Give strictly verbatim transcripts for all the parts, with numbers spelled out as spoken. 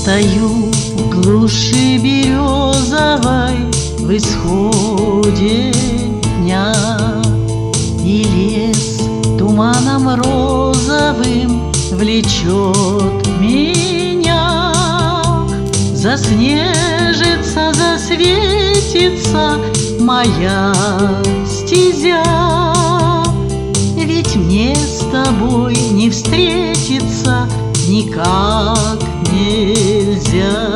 Стою в глуши березовой в исходе дня, и лес туманом розовым влечет меня. Заснежится, засветится моя стезя, ведь мне с тобой не встретиться никак нельзя.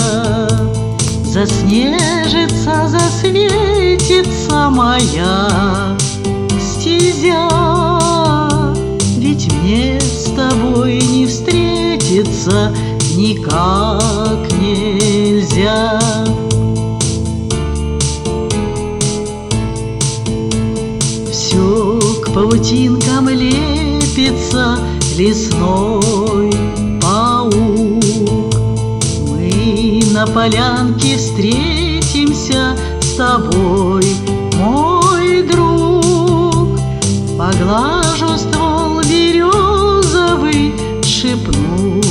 Заснежится, засветится моя стезя, ведь мне с тобой не встретиться никак нельзя. Все к паутинкам лепится лесной паук. Мы на полянке встретимся с тобой, мой друг. Поглажу ствол березовый, шепну,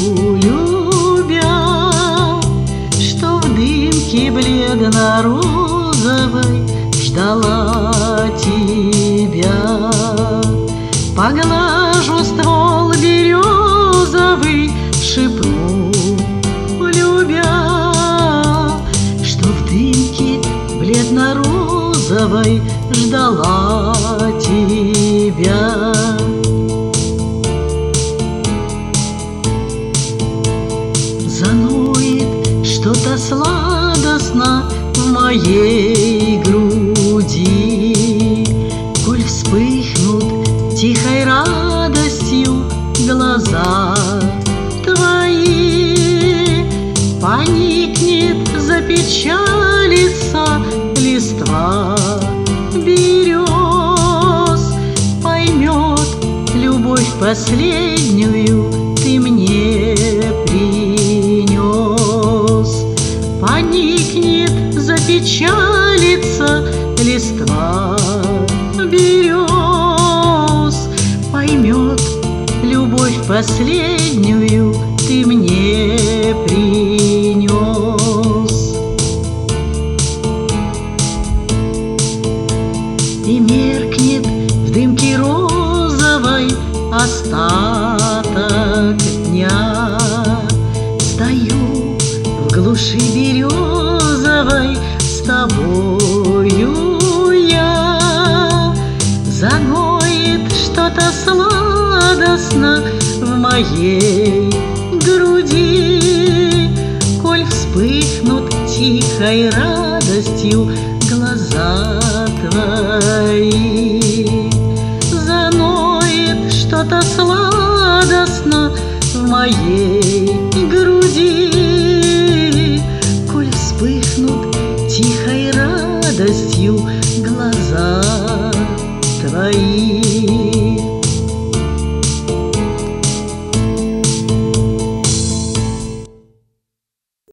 любя, что в дымке бледно-розовой ждала тебя. Поглажу ствол березовый, шепну, любя, что в дымке бледно-розовой ждала тебя. Заноет что-то сладостно в моей груди, коль вспыхнут тихой радостью глаза твои. Поникнет, запечалится листва берез, поймет любовь последнюю ты мне принес. Поникнет, запечалится листва берез, поймет любовь последнюю ты мне принес. И меркнет в дымке розовой остаток дня. Стою в глуши березовой с тобою я. Заноет что-то сладостно в моей груди, коль вспыхнут тихой радостью глаза твои. Заноет что-то сладостно в моей